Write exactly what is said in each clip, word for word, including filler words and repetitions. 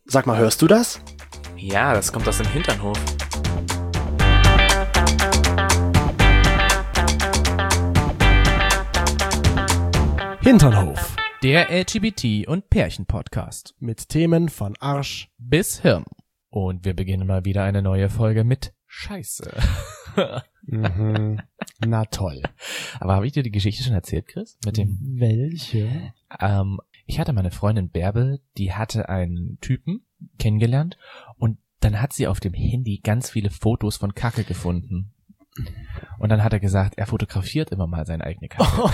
Sag mal, hörst du das? Ja, das kommt aus dem Hinternhof. Hinternhof. Der L G B T- und Pärchen-Podcast. Mit Themen von Arsch Bis Hirn. Und wir beginnen mal wieder eine neue Folge mit Scheiße. mhm. Na toll. Aber habe ich dir die Geschichte schon erzählt, Chris? Mit dem Welche? Ähm, ich hatte meine Freundin Bärbel, die hatte einen Typen kennengelernt und dann hat sie auf dem Handy ganz viele Fotos von Kacke gefunden. Und dann hat er gesagt, er fotografiert immer mal seine eigene Kacke.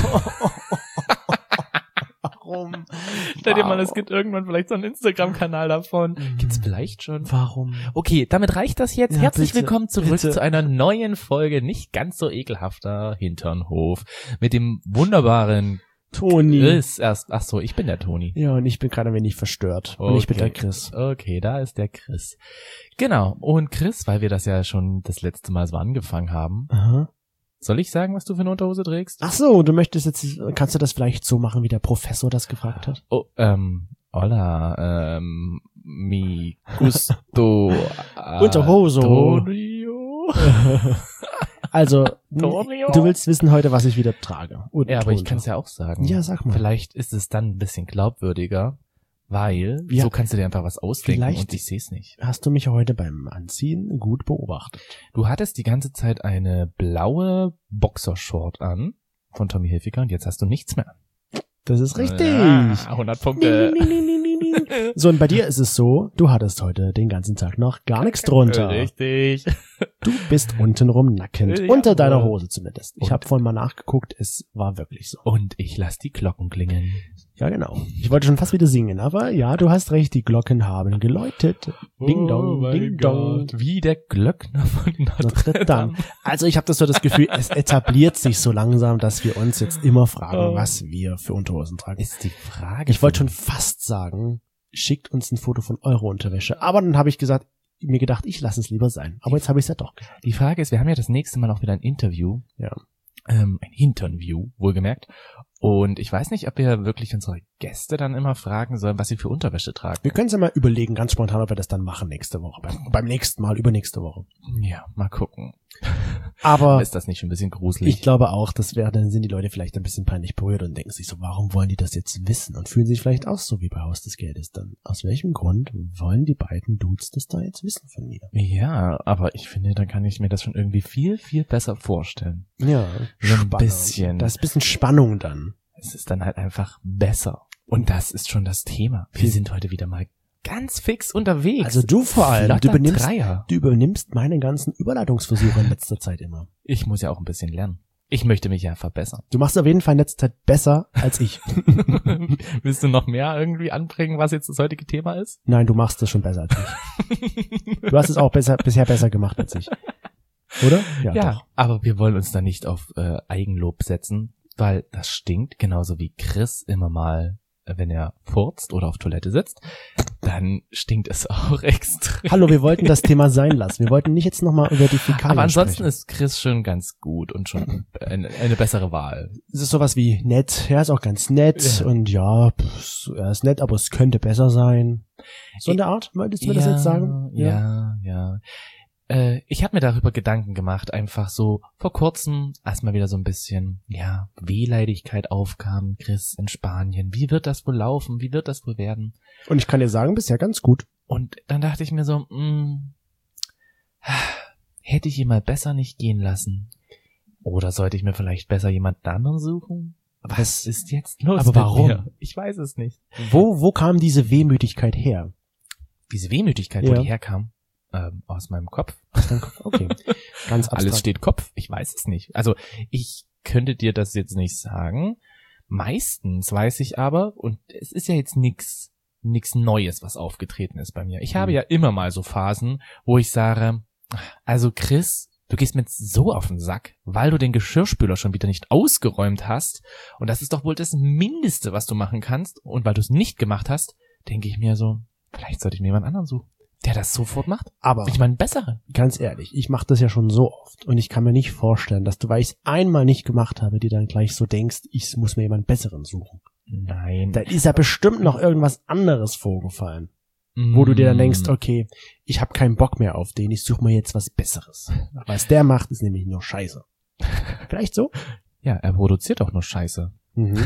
Warum? Stell dir mal, es gibt irgendwann vielleicht so einen Instagram-Kanal davon. Mhm. Gibt's vielleicht schon? Warum? Okay, damit reicht das jetzt. Ja, Herzlich bitte, willkommen zurück bitte. zu einer neuen Folge, nicht ganz so ekelhafter Hinternhof, mit dem wunderbaren Toni. Chris. Erst, ach so, ich bin der Toni. Ja, und ich bin gerade ein wenig verstört. Und Okay. ich bin der Chris. Okay, da ist der Chris. Genau. Und Chris, weil wir das ja schon das letzte Mal so angefangen haben, Aha. soll ich sagen, was du für eine Unterhose trägst? Ach so, du möchtest jetzt, kannst du das vielleicht so machen, wie der Professor das gefragt hat? Oh, ähm, hola, ähm, mi gusto. Unterhose. Antonio. Also, Antonio. du willst wissen heute, was ich wieder trage. Und Ja, aber ich drunter. kann es ja auch sagen. Ja, sag mal. Vielleicht ist es dann ein bisschen glaubwürdiger, weil Ja. so kannst du dir einfach was ausdenken Vielleicht- und ich sehe es nicht. Hast du mich heute beim Anziehen gut beobachtet? Du hattest die ganze Zeit eine blaue Boxershort an von Tommy Hilfiger und jetzt hast du nichts mehr an. Das ist richtig. Ah, hundert Punkte. Ning, ning, ning, ning, ning. So, und bei dir ist es so, du hattest heute den ganzen Tag noch gar nichts drunter. Richtig. Du bist untenrum nackend. Jawohl. Unter deiner Hose zumindest. Ich Und? habe vorhin mal nachgeguckt, es war wirklich so. Und ich lass die Glocken klingeln. Ja, genau. Ich wollte schon fast wieder singen, aber ja, du hast recht, die Glocken haben geläutet. Ding dong, Oh ding mein dong. Gott, wie der Glöckner von Notre Notre Dame. Dame. Also ich habe das so das Gefühl, es etabliert sich so langsam, dass wir uns jetzt immer fragen, Oh. was wir für Unterhosen tragen. Ist die Frage. Ich wollte schon fast sagen, schickt uns ein Foto von eurer Unterwäsche. Aber dann habe ich gesagt, mir gedacht, ich lasse es lieber sein. Aber jetzt habe ich es ja doch gesagt. Die Frage ist, wir haben ja das nächste Mal auch wieder ein Interview. Ja. Ähm, ein Hinternview, wohlgemerkt. Und ich weiß nicht, ob wir wirklich unsere Gäste dann immer fragen sollen, was sie für Unterwäsche tragen. Wir können es ja mal überlegen, ganz spontan, ob wir das dann machen nächste Woche. Beim, beim nächsten Mal, übernächste Woche. Ja, mal gucken. Aber Ist das nicht schon ein bisschen gruselig? ich glaube auch, das wäre, dann sind die Leute vielleicht ein bisschen peinlich berührt und denken sich so, warum wollen die das jetzt wissen? Und fühlen sich vielleicht auch so wie bei Haus des Geldes dann. Aus welchem Grund wollen die beiden Dudes das da jetzt wissen von mir? Ja, aber ich finde, dann kann ich mir das schon irgendwie viel, viel besser vorstellen. Ja, So ein Spannung. bisschen. Da ist ein bisschen Spannung dann. Es ist dann halt einfach besser. Und das ist schon das Thema. Wir sind heute wieder mal ganz fix unterwegs. Also du vor allem, Flotter du übernimmst, Dreier. du übernimmst meine ganzen Überleitungsversuche in letzter Zeit immer. Ich muss ja auch ein bisschen lernen. Ich möchte mich ja verbessern. Du machst auf jeden Fall in letzter Zeit besser als ich. Willst du noch mehr irgendwie anbringen, was jetzt das heutige Thema ist? Nein, du machst es schon besser als ich. Du hast es auch besser, bisher besser gemacht als ich. Oder? Ja, doch. aber wir wollen uns da nicht auf äh, Eigenlob setzen, weil das stinkt, genauso wie Chris immer mal, äh, wenn er furzt oder auf Toilette sitzt, dann stinkt es auch extrem. Hallo, wir wollten das Thema sein lassen. Wir wollten nicht jetzt nochmal über die Fäkalien Aber ansonsten sprechen. ist Chris schon ganz gut und schon eine, eine bessere Wahl. Es ist sowas wie nett. Er ist auch ganz nett Ja. und ja, pff, er ist nett, aber es könnte besser sein. So in der Art, möchtest du mir das jetzt sagen? Ja, ja. Äh, ich habe mir darüber Gedanken gemacht, einfach so vor kurzem, als mal wieder so ein bisschen, ja, Wehleidigkeit aufkam, Chris in Spanien. Wie wird das wohl laufen? Wie wird das wohl werden? Und ich kann dir sagen, bisher ganz gut. Und dann dachte ich mir so, mh, hätte ich ihn mal besser nicht gehen lassen? Oder sollte ich mir vielleicht besser jemand anderen suchen? Was ist jetzt los? Aber mit warum? mir? Ich weiß es nicht. Wo, wo kam diese Wehmütigkeit her? Diese Wehmütigkeit, Ja. wo die herkam, ähm, aus meinem Kopf. Okay, ganz abstrakt. Alles steht Kopf, ich weiß es nicht. Also ich könnte dir das jetzt nicht sagen. Meistens weiß ich aber, und es ist ja jetzt nix, nix Neues, was aufgetreten ist bei mir. Ich habe Mhm. ja immer mal so Phasen, wo ich sage, also Chris, du gehst mir jetzt so auf den Sack, weil du den Geschirrspüler schon wieder nicht ausgeräumt hast. Und das ist doch wohl das Mindeste, was du machen kannst. Und weil du es nicht gemacht hast, denke ich mir so, vielleicht sollte ich mir jemand anderen suchen, der das sofort macht. Aber Ich meine, besseren. ganz ehrlich, ich mache das ja schon so oft und ich kann mir nicht vorstellen, dass du, weil ich es einmal nicht gemacht habe, dir dann gleich so denkst, ich muss mir jemand Besseren suchen. Nein. Da ist ja bestimmt noch irgendwas anderes vorgefallen. wo du dir dann denkst, okay, ich habe keinen Bock mehr auf den, ich suche mir jetzt was Besseres. Was der macht, ist nämlich nur Scheiße. Vielleicht so? Ja, er produziert doch nur Scheiße. Mhm.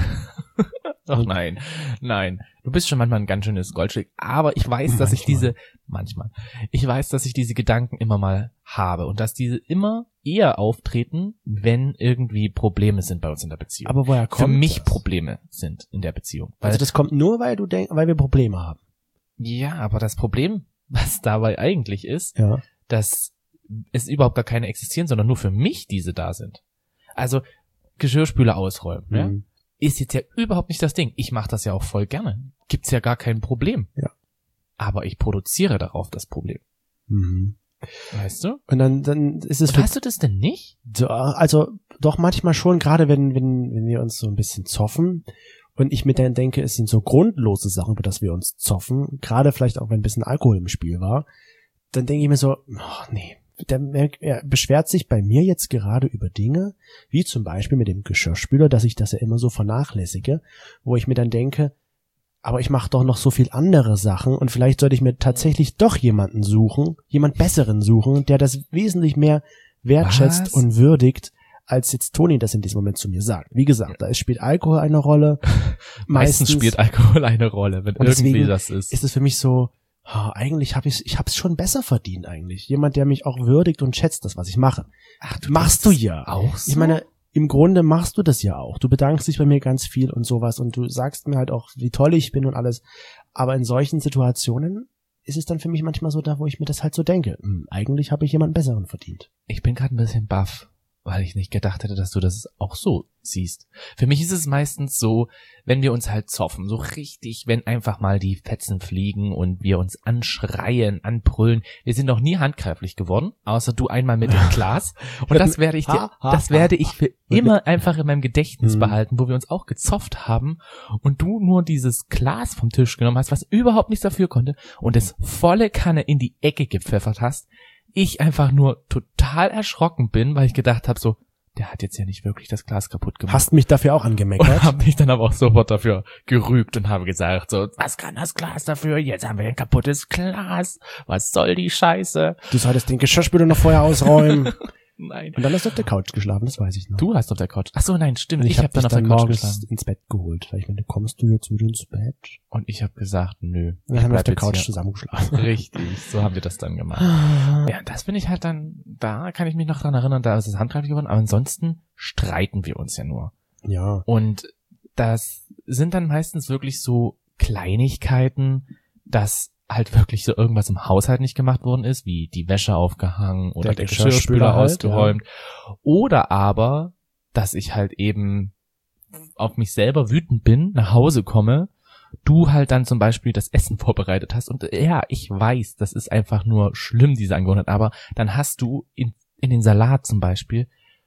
Ach nein, nein. Du bist schon manchmal ein ganz schönes Goldstück, aber ich weiß, dass ich diese, manchmal, ich weiß, dass ich diese Gedanken immer mal habe und dass diese immer eher auftreten, wenn irgendwie Probleme sind bei uns in der Beziehung. Aber woher kommt Für mich das? Probleme sind in der Beziehung. Weil, Also das kommt nur, weil du denkst, weil wir Probleme haben. ja, aber das Problem, was dabei eigentlich ist, Ja. dass es überhaupt gar keine existieren, sondern nur für mich diese da sind. Also Geschirrspüler ausräumen, ja? Mhm. Ist jetzt ja überhaupt nicht das Ding. Ich mache das ja auch voll gerne. Gibt's ja gar kein Problem. Ja. Aber ich produziere darauf das Problem. Mhm. Weißt du? Und dann, dann ist es Und für, hast du das denn nicht? so, also doch manchmal schon, gerade wenn, wenn, wenn wir uns so ein bisschen zoffen und ich mir dann denke, es sind so grundlose Sachen, über das wir uns zoffen, gerade vielleicht auch, wenn ein bisschen Alkohol im Spiel war, dann denke ich mir so, oh, nee, der, er beschwert sich bei mir jetzt gerade über Dinge, wie zum Beispiel mit dem Geschirrspüler, dass ich das ja immer so vernachlässige, wo ich mir dann denke, aber ich mache doch noch so viel andere Sachen und vielleicht sollte ich mir tatsächlich doch jemanden suchen, jemand Besseren suchen, der das wesentlich mehr wertschätzt Was? und würdigt, als jetzt Toni das in diesem Moment zu mir sagt. Wie gesagt, da spielt Alkohol eine Rolle. Meistens spielt Alkohol eine Rolle, wenn Und irgendwie deswegen das ist. ist es für mich so, oh, eigentlich habe ich ich habe es schon besser verdient eigentlich. Jemand, der mich auch würdigt und schätzt, das, was ich mache. Ach, Machst du ja. auch so? Ich meine, im Grunde machst du das ja auch. Du bedankst dich bei mir ganz viel und sowas und du sagst mir halt auch, wie toll ich bin und alles. Aber in solchen Situationen ist es dann für mich manchmal so da, wo ich mir das halt so denke. Hm, eigentlich habe ich jemanden Besseren verdient. Ich bin gerade ein bisschen baff, weil ich nicht gedacht hätte, dass du das auch so siehst. Für mich ist es meistens so, wenn wir uns halt zoffen, so richtig, wenn einfach mal die Fetzen fliegen und wir uns anschreien, anbrüllen. Wir sind noch nie handgreiflich geworden, außer du einmal mit dem Glas. Und das werde ich dir, das werde ich für immer einfach in meinem Gedächtnis Mhm. behalten, wo wir uns auch gezofft haben und du nur dieses Glas vom Tisch genommen hast, was überhaupt nichts dafür konnte und es volle Kanne in die Ecke gepfeffert hast. Ich einfach nur total erschrocken bin, weil ich gedacht habe so, der hat jetzt ja nicht wirklich das Glas kaputt gemacht. Hast mich dafür auch Und angemeckert? habe mich dann aber auch sofort dafür gerügt und habe gesagt so, was kann das Glas dafür? Jetzt haben wir ein kaputtes Glas. Was soll die Scheiße? Du solltest den Geschirrspüler noch vorher ausräumen. Nein. Und dann hast du auf der Couch geschlafen, das weiß ich noch. Du hast auf der Couch. Ach so, nein, stimmt. Und Ich, ich, habe hab dann dich auf der dann Couch morgens geschlafen. ins Bett geholt, weil ich meine, kommst du jetzt wieder ins Bett? Und ich habe gesagt, nö. Und dann haben wir auf bleib der jetzt Couch hier. zusammengeschlafen. Richtig, so haben wir das dann gemacht. Ja, das bin ich halt dann, da kann ich mich noch dran erinnern, da ist es handgreiflich geworden, aber ansonsten streiten wir uns ja nur. Ja. Und das sind dann meistens wirklich so Kleinigkeiten, dass halt wirklich so irgendwas im Haushalt nicht gemacht worden ist, wie die Wäsche aufgehangen oder Der der, Geschirrspüler Geschirrspüler halt, ausgeräumt. Oder aber, dass ich halt eben auf mich selber wütend bin, nach Hause komme, du halt dann zum Beispiel das Essen vorbereitet hast und ja, ich weiß, das ist einfach nur schlimm, diese Angewohnheit, aber dann hast du in, in den Salat zum Beispiel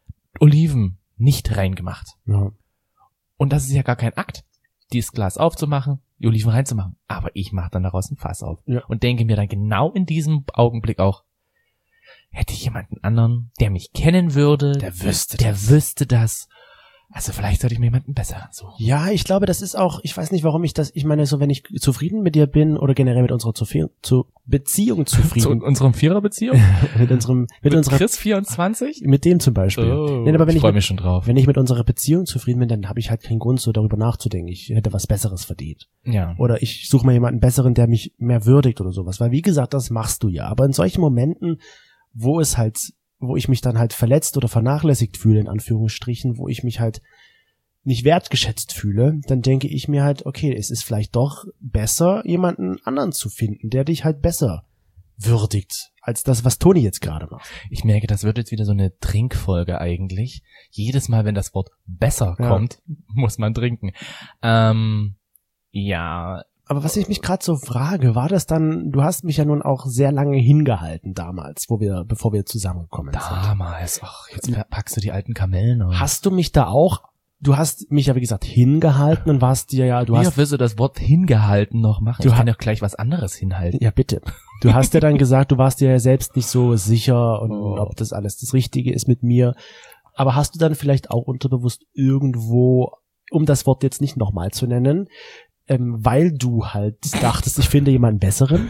Oliven nicht reingemacht. Ja. Und das ist ja gar kein Akt, dieses Glas aufzumachen, die Oliven reinzumachen. Aber ich mache dann daraus ein Fass auf. Ja. Und denke mir dann genau in diesem Augenblick auch, hätte ich jemanden anderen, der mich kennen würde, Der wüsste der das. wüsste das. Also vielleicht sollte ich mir jemanden besseren suchen. Ja, ich glaube, das ist auch, ich weiß nicht, warum ich das, ich meine, so wenn ich zufrieden mit dir bin oder generell mit unserer Zufi- zu Beziehung Zu zufrieden, unserem Viererbeziehung? mit unserem, mit, Mit unserer, Chris vierundzwanzig? mit dem zum Beispiel. Oh, Nein, aber wenn ich ich, freue mit, mich schon drauf. wenn ich mit unserer Beziehung zufrieden bin, dann habe ich halt keinen Grund, so darüber nachzudenken. Ich hätte was Besseres verdient. Ja. Oder ich suche mal jemanden Besseren, der mich mehr würdigt oder sowas. Weil wie gesagt, das machst du ja. Aber in solchen Momenten, wo es halt, wo ich mich dann halt verletzt oder vernachlässigt fühle, in Anführungsstrichen, wo ich mich halt nicht wertgeschätzt fühle, dann denke ich mir halt, okay, es ist vielleicht doch besser, jemanden anderen zu finden, der dich halt besser würdigt, als das, was Toni jetzt gerade macht. Ich merke, das wird jetzt wieder so eine Trinkfolge eigentlich. Jedes Mal, wenn das Wort besser Ja. kommt, muss man trinken. Ähm, ja, Aber was ich mich gerade so frage, war das dann, du hast mich ja nun auch sehr lange hingehalten damals, wo wir, bevor wir zusammengekommen sind. damals. Ach, jetzt packst du die alten Kamellen aus. Hast du mich da auch, du hast mich ja wie gesagt hingehalten und warst dir ja, du Wie hast, oft willst du das Wort hingehalten noch machen? Du ich ha- kann doch gleich was anderes hinhalten. ja bitte, du hast ja dann gesagt, du warst dir ja selbst nicht so sicher und Oh. ob das alles das Richtige ist mit mir, aber hast du dann vielleicht auch unterbewusst irgendwo, um das Wort jetzt nicht nochmal zu nennen, ähm, weil du halt dachtest, ich finde jemanden besseren.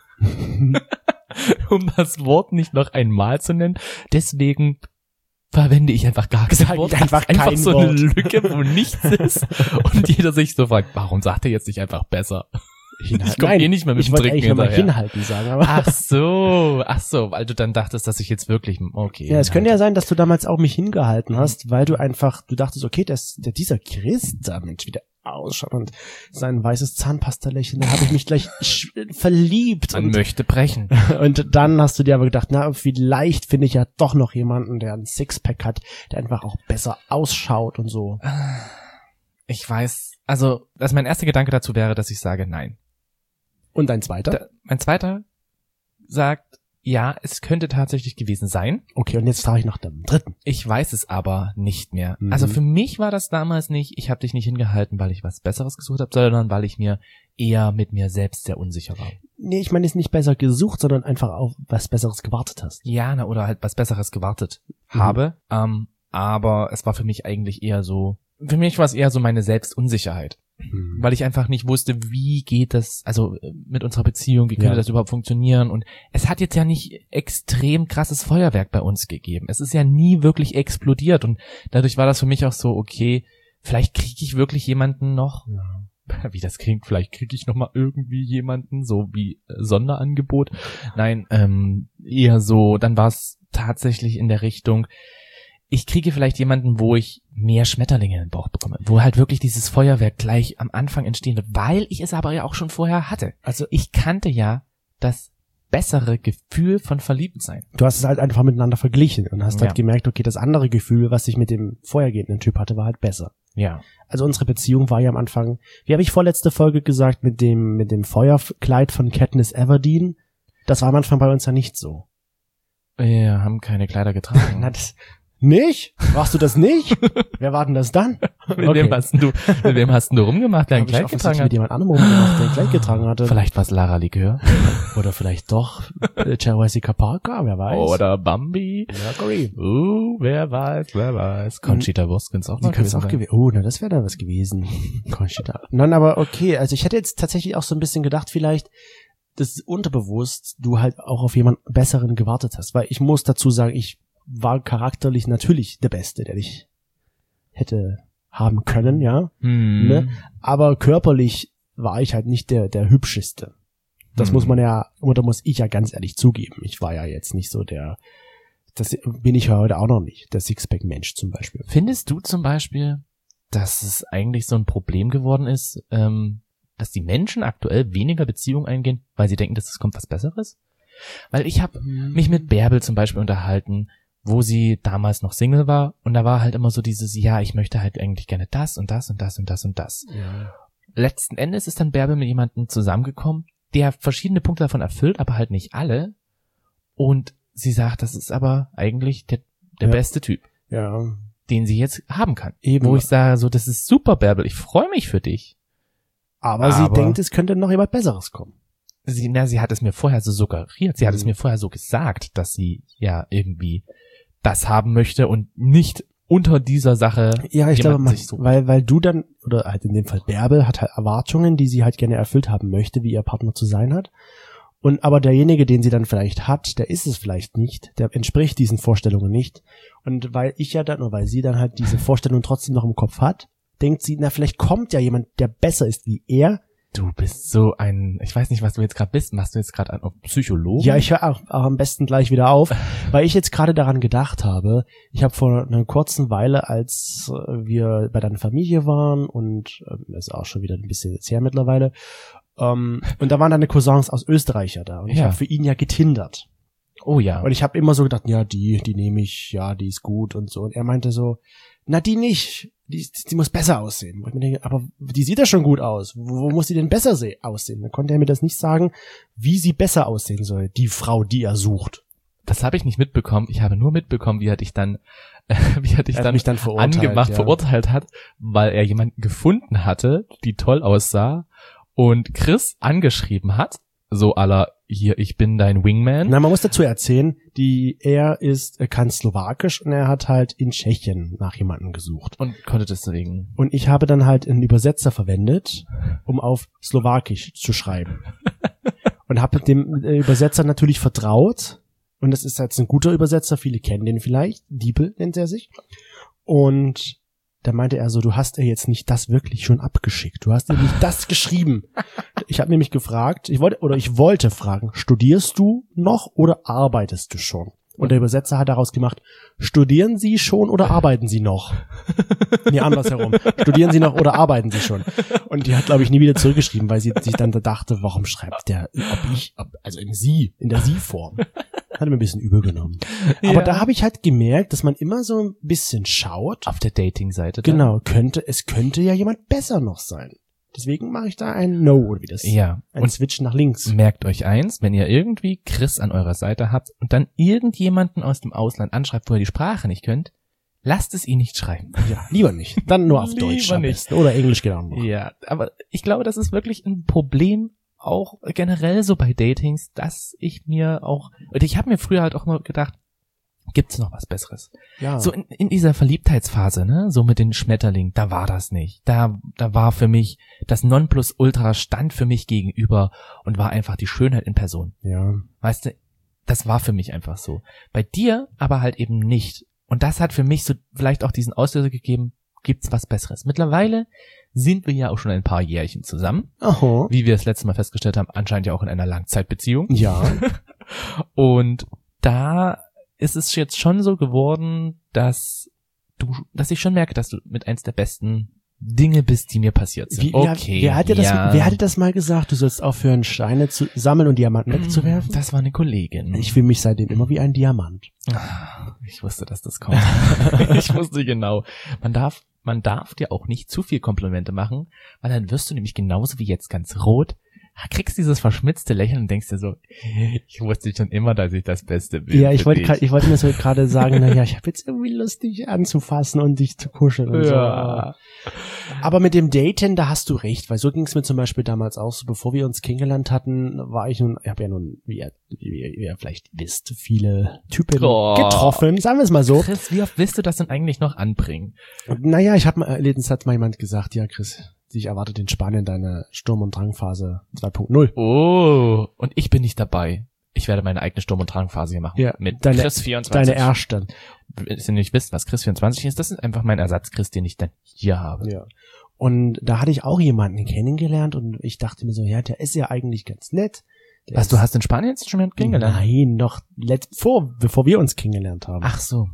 Um das Wort nicht noch einmal zu nennen. Deswegen verwende ich einfach gar kein Sag Wort. ich einfach einfach kein so Wort. eine Lücke, wo nichts ist. Und jeder sich so fragt, warum sagt er jetzt nicht einfach besser? Ich komme eh nicht mehr mit ich dem wollte Trinken eigentlich nochmal hinterher. hinhalten sagen, aber Ach so, ach so, weil du dann dachtest, dass ich jetzt wirklich, okay. ja, es könnte ja halt. sein, dass du damals auch mich hingehalten hast, weil du einfach, du dachtest, okay, das, der, dieser Chris, da Mensch, wie der ausschaut und sein weißes Zahnpastalächeln, da habe ich mich gleich sch- verliebt. Man und, möchte brechen. und dann hast du dir aber gedacht, na, vielleicht finde ich ja doch noch jemanden, der ein Sixpack hat, der einfach auch besser ausschaut und so. Ich weiß, also, also mein erster Gedanke dazu wäre, dass ich sage, nein. Und ein zweiter? Da, mein zweiter sagt, ja, es könnte tatsächlich gewesen sein. Okay, und jetzt frage ich nach dem dritten. Ich weiß es aber nicht mehr. Mhm. Also für mich war das damals nicht, ich habe dich nicht hingehalten, weil ich was Besseres gesucht habe, sondern weil ich mir eher mit mir selbst sehr unsicher war. Nee, ich meine, es ist nicht besser gesucht, sondern einfach auf was Besseres gewartet hast. Ja, na, oder halt was Besseres gewartet Mhm. habe. Ähm, aber es war für mich eigentlich eher so, für mich war es eher so meine Selbstunsicherheit. Mhm. Weil ich einfach nicht wusste, wie geht das, also äh, mit unserer Beziehung, wie könnte Ja. das überhaupt funktionieren, und es hat jetzt ja nicht extrem krasses Feuerwerk bei uns gegeben. Es ist ja nie wirklich explodiert, und dadurch war das für mich auch so, okay, vielleicht kriege ich wirklich jemanden noch, Ja. wie das klingt, vielleicht kriege ich noch mal irgendwie jemanden, so wie äh, Sonderangebot. Nein, ähm, eher so, dann war es tatsächlich in der Richtung, ich kriege vielleicht jemanden, wo ich mehr Schmetterlinge in den Bauch bekomme, wo halt wirklich dieses Feuerwerk gleich am Anfang entstehen wird, weil ich es aber ja auch schon vorher hatte. Also Ich kannte ja das bessere Gefühl von Verliebtsein. du hast es halt einfach miteinander verglichen und hast Ja. halt gemerkt, okay, das andere Gefühl, was ich mit dem vorhergehenden Typ hatte, war halt besser. Ja. Also unsere Beziehung war ja am Anfang, wie habe ich vorletzte Folge gesagt, mit dem mit dem Feuerkleid von Katniss Everdeen, das war am Anfang bei uns ja nicht so. Wir haben keine Kleider getragen. Na, das nicht? Warst du das nicht? Wer war denn das dann? Mit wem hast denn du, mit wem hast denn du rumgemacht, der ein Hab ich Kleid offensichtlich getragen mit hat? jemand anderem rumgemacht, der ein Kleid getragen hatte. Vielleicht war es Lara Likör. Oder vielleicht doch äh, Jessica Parker, wer weiß. Oder Bambi. Mercury. Uh, wer weiß, wer weiß. Conchita Wurst könnte es auch Die noch könnte es gewesen auch sein. gewesen. Oh, na, das wäre dann was gewesen. Conchita. Nein, aber okay, also ich hätte jetzt tatsächlich auch so ein bisschen gedacht, vielleicht, dass unterbewusst du halt auch auf jemanden Besseren gewartet hast. Weil ich muss dazu sagen, ich war charakterlich natürlich der Beste, der dich hätte haben können, ja. Hm. Ne? Aber körperlich war ich halt nicht der, der hübscheste. Das Hm. muss man ja, oder muss ich ja ganz ehrlich zugeben. Ich war ja jetzt nicht so der, das bin ich ja heute auch noch nicht, der Sixpack-Mensch zum Beispiel. Findest du zum Beispiel, dass es eigentlich so ein Problem geworden ist, ähm, dass die Menschen aktuell weniger Beziehungen eingehen, weil sie denken, dass es kommt was Besseres? Weil ich habe mich mit Bärbel zum Beispiel unterhalten, wo sie damals noch Single war, und da war halt immer so dieses, ja, ich möchte halt eigentlich gerne das und das und das und das und das. Ja. Letzten Endes ist dann Bärbel mit jemandem zusammengekommen, der verschiedene Punkte davon erfüllt, aber halt nicht alle. Und sie sagt, das ist aber eigentlich der, der Ja. beste Typ, Ja, den sie jetzt haben kann. eben. Wo ich sage, so, das ist super, Bärbel, ich freue mich für dich. aber sie aber- denkt, es könnte noch jemand Besseres kommen. Sie, na, sie hat es mir vorher so suggeriert, sie hat Mhm. es mir vorher so gesagt, dass sie ja irgendwie das haben möchte und nicht unter dieser Sache Ja, ich glaube, jemanden man, sich so. weil, weil du dann, oder halt in dem Fall Bärbel, hat halt Erwartungen, die sie halt gerne erfüllt haben möchte, wie ihr Partner zu sein hat. Und aber derjenige, den sie dann vielleicht hat, der ist es vielleicht nicht, der entspricht diesen Vorstellungen nicht. Und weil ich ja dann, oder weil sie dann halt diese Vorstellung trotzdem noch im Kopf hat, denkt sie, na, vielleicht kommt ja jemand, der besser ist wie er. Du bist so ein, ich weiß nicht, was du jetzt gerade bist, machst du jetzt gerade einen Psychologen? Ja, ich höre auch, auch am besten gleich wieder auf, weil ich jetzt gerade daran gedacht habe, ich habe vor einer kurzen Weile, als äh, wir bei deiner Familie waren, und ähm, das ist auch schon wieder ein bisschen jetzt her mittlerweile, ähm, und da waren deine Cousins aus Österreich ja da, und ich Ja. habe für ihn ja getindert. Oh ja. Und ich habe immer so gedacht, ja, die, die nehme ich, ja, die ist gut und so. Und er meinte so, na, die nicht, die, die muss besser aussehen. Wo ich mir denke, aber die sieht ja schon gut aus. Wo, wo muss die denn besser se- aussehen? Dann konnte er mir das nicht sagen, wie sie besser aussehen soll, die Frau, die er sucht. Das habe ich nicht mitbekommen. Ich habe nur mitbekommen, wie er dich dann, äh, wie er dich Er hat dann, mich dann verurteilt, angemacht, ja. verurteilt hat, weil er jemanden gefunden hatte, die toll aussah, und Chris angeschrieben hat, so aller, hier, ich bin dein Wingman. Na, man muss dazu erzählen, die, er ist, er kann Slowakisch und er hat halt in Tschechien nach jemandem gesucht. Und konnte deswegen. Und ich habe dann halt einen Übersetzer verwendet, um auf Slowakisch zu schreiben. Und habe dem Übersetzer natürlich vertraut. Und das ist jetzt ein guter Übersetzer, viele kennen den vielleicht. Diebel nennt er sich. Und da meinte er so, du hast ja jetzt nicht das wirklich schon abgeschickt. Du hast ja nicht das geschrieben. Ich habe nämlich gefragt, ich wollte oder ich wollte fragen, studierst du noch oder arbeitest du schon? Und der Übersetzer hat daraus gemacht, studieren Sie schon oder arbeiten Sie noch? Nee, andersherum. Studieren Sie noch oder arbeiten Sie schon? Und die hat, glaube ich, nie wieder zurückgeschrieben, weil sie sich dann da dachte, warum schreibt der, ob ich, ob, also in Sie, in der Sie-Form. Hat mir ein bisschen übel genommen. Aber Ja. da habe ich halt gemerkt, dass man immer so ein bisschen schaut. Auf der Dating-Seite. dann. Genau, könnte, es könnte ja jemand besser noch sein. Deswegen mache ich da ein No, oder wie das, Ja. ein Und Switch nach links. merkt euch eins, wenn ihr irgendwie Chris an eurer Seite habt und dann irgendjemanden aus dem Ausland anschreibt, wo ihr die Sprache nicht könnt, lasst es ihn nicht schreiben. Ja, lieber nicht. Dann nur auf Lieber Deutsch am nicht. besten. Oder Englisch geht auch noch. Ja, aber ich glaube, das ist wirklich ein Problem, auch generell so bei Datings, dass ich mir auch, und ich habe mir früher halt auch mal gedacht, gibt's noch was Besseres? Ja. So in, in dieser Verliebtheitsphase, ne, so mit den Schmetterlingen, da war das nicht. Da, da war für mich, das Nonplusultra stand für mich gegenüber und war einfach die Schönheit in Person. Ja. Weißt du, das war für mich einfach so. Bei dir aber halt eben nicht. Und das hat für mich so vielleicht auch diesen Auslöser gegeben, gibt's was Besseres. Mittlerweile sind wir ja auch schon ein paar Jährchen zusammen. Aha. Wie wir das letzte Mal festgestellt haben, anscheinend ja auch in einer Langzeitbeziehung. Ja. Und da ist es jetzt schon so geworden, dass du, dass ich schon merke, dass du mit eins der besten Dinge bist, die mir passiert sind. Wie, okay. wer, wer, hat dir das, ja. wer hatte das mal gesagt? Du sollst aufhören, Steine zu sammeln und Diamanten wegzuwerfen? Das war eine Kollegin. Ich fühle mich seitdem immer wie ein Diamant. Ah, Ich wusste, dass das kommt. Ich wusste genau. Man darf, man darf dir auch nicht zu viel Komplimente machen, weil dann wirst du nämlich genauso wie jetzt ganz rot, kriegst dieses verschmitzte Lächeln und denkst dir so, ich wusste schon immer, dass ich das Beste bin. Ja, ich für wollte dich. grad- ich wollte mir so gerade sagen, na ja, ich habe jetzt irgendwie Lust, dich anzufassen und dich zu kuscheln und Ja. so. Aber mit dem Daten, da hast du recht, weil so ging es mir zum Beispiel damals auch so, bevor wir uns kennengelernt hatten, war ich nun, ich habe ja nun, wie ihr, wie ihr, wie ihr vielleicht wisst, viele Typen Oh. getroffen, sagen wir es mal so. Chris, wie oft willst du das denn eigentlich noch anbringen? Und naja, ich habe mal, letztens hat mal jemand gesagt, ja Chris, dich erwartet in Spanien deine Sturm- und Drangphase zwei Punkt null. Oh, und ich bin nicht dabei. Ich werde meine eigene Sturm- und Drangphase hier machen. Ja, mit deine- Chris vierundzwanzig. Deine erste. Wenn ihr nicht wisst, was Chris vierundzwanzig ist, das ist einfach mein Ersatz-Chris, den ich dann hier habe. Ja. Und da hatte ich auch jemanden kennengelernt und ich dachte mir so, ja, der ist ja eigentlich ganz nett. Der Was, ist, du hast in Spanien jetzt schon jemanden kennengelernt? Nein, noch let, vor, bevor wir uns kennengelernt haben. Ach so.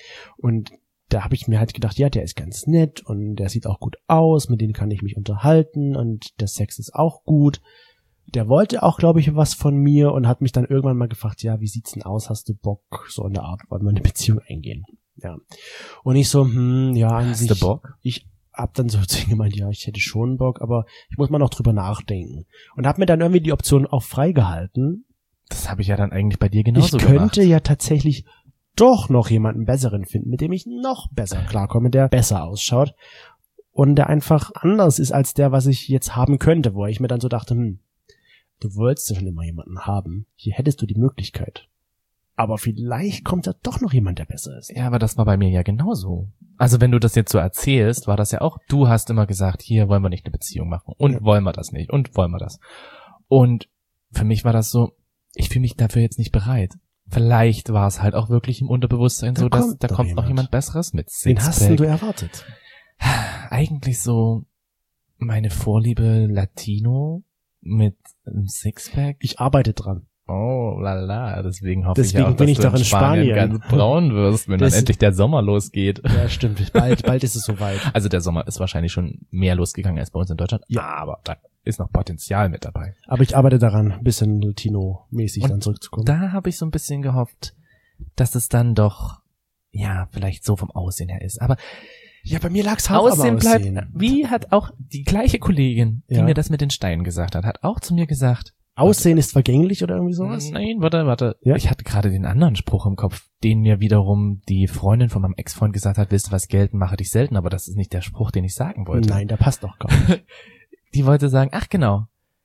Und da habe ich mir halt gedacht, ja, der ist ganz nett und der sieht auch gut aus, mit dem kann ich mich unterhalten und der Sex ist auch gut. Der wollte auch, glaube ich, was von mir und hat mich dann irgendwann mal gefragt, ja, wie sieht's denn aus? Hast du Bock? So in der Art, wollen wir eine Beziehung eingehen? Ja. Und ich so, hm, ja, an Hast sich. du Bock? Ich hab dann so zu ihm gemeint, ja, ich hätte schon Bock, aber ich muss mal noch drüber nachdenken. Und hab mir dann irgendwie die Option auch freigehalten. Das habe ich ja dann eigentlich bei dir genauso ich könnte gemacht. ja tatsächlich doch noch jemanden besseren finden, mit dem ich noch besser klarkomme, der besser ausschaut und der einfach anders ist als der, was ich jetzt haben könnte, wo ich mir dann so dachte, hm, du wolltest ja schon immer jemanden haben, hier hättest du die Möglichkeit. Aber vielleicht kommt da doch noch jemand, der besser ist. Ja, aber das war bei mir ja genauso. Also wenn du das jetzt so erzählst, war das ja auch, du hast immer gesagt, hier wollen wir nicht eine Beziehung machen und Ja. wollen wir das nicht und wollen wir das. Und für mich war das so, ich fühle mich dafür jetzt nicht bereit. Vielleicht war es halt auch wirklich im Unterbewusstsein Da so, dass kommt da doch kommt noch jemand. jemand Besseres mit Wen hast denn Sixpack. du erwartet? Eigentlich so meine Vorliebe Latino mit einem Sixpack. Ich arbeite dran. Oh, lala, deswegen hoffe Deswegen ich auch, bin dass ich du doch in in Spanien, Spanien. ganz braun wirst, wenn Das- dann endlich der Sommer losgeht. Ja, stimmt. Bald, bald ist es soweit. Also der Sommer ist wahrscheinlich schon mehr losgegangen als bei uns in Deutschland. Ja. Aber da ist noch Potenzial mit dabei. Aber ich arbeite daran, ein bisschen Latino-mäßig Und dann zurückzukommen. Da habe ich so ein bisschen gehofft, dass es dann doch, ja, vielleicht so vom Aussehen her ist. Aber Ja, bei mir lag's auch Aussehen am bleibt, Aussehen. wie hat auch die gleiche Kollegin, die Ja. mir das mit den Steinen gesagt hat, hat auch zu mir gesagt, Aussehen ist vergänglich oder irgendwie sowas? nein, warte, warte. Ja? Ich hatte gerade den anderen Spruch im Kopf, den mir wiederum die Freundin von meinem Ex-Freund gesagt hat, willst du was gelten, mache dich selten, aber das ist nicht der Spruch, den ich sagen wollte. Nein, der passt doch gar nicht. Die wollte sagen, ach genau,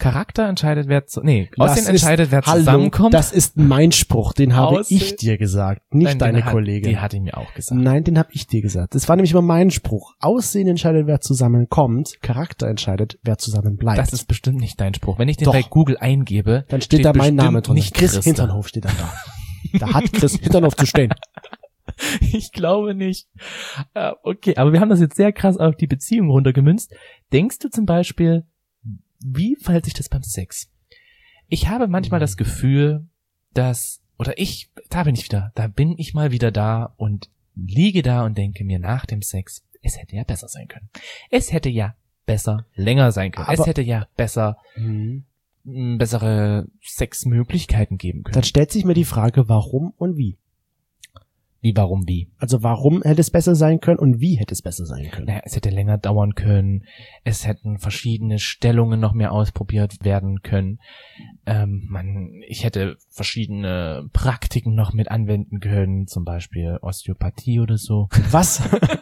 Charakter entscheidet, wer zu, nee, Das Aussehen ist- entscheidet, wer Hallo, zusammenkommt. das ist mein Spruch, den habe Aussehen- ich dir gesagt, nicht Nein, deine den hat, Kollegin. Die hat ihn mir auch gesagt. Nein, den habe ich dir gesagt. Das war nämlich immer mein Spruch. Aussehen entscheidet, wer zusammenkommt. Charakter entscheidet, wer zusammen bleibt. Das ist bestimmt nicht dein Spruch. Wenn ich den Doch. bei Google eingebe, Dann steht, da mein bestimmt Name drin. nicht Chris Chris Hinternhof steht dann da. Da hat Chris Hinternhof zu stehen. Ich glaube nicht. Äh, Okay, aber wir haben das jetzt sehr krass auf die Beziehung runtergemünzt. Denkst du zum Beispiel, wie verhält sich das beim Sex? Ich habe manchmal das Gefühl, dass, oder ich, da bin ich wieder, da bin ich mal wieder da und liege da und denke mir nach dem Sex, es hätte ja besser sein können. Es hätte ja besser länger sein können. Aber- es hätte ja besser, Mhm. mh, bessere Sexmöglichkeiten geben können. Dann stellt sich mir die Frage, warum und wie. Wie, warum, wie? Also warum hätte es besser sein können und wie hätte es besser sein können? Naja, es hätte länger dauern können, es hätten verschiedene Stellungen noch mehr ausprobiert werden können. Ähm, man, ich hätte verschiedene Praktiken noch mit anwenden können, zum Beispiel Osteopathie oder so. Was?